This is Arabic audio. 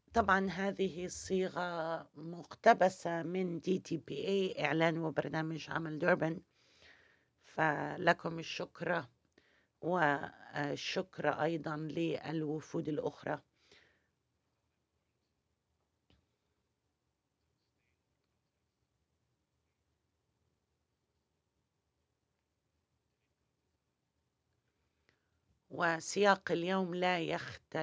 طبعا هذه صيغة مقتبسة من DTPA، إعلان وبرنامج عمل دوربن. فلكم الشكر، والشكر أيضا للوفود الأخرى. وسياق اليوم لا يختلف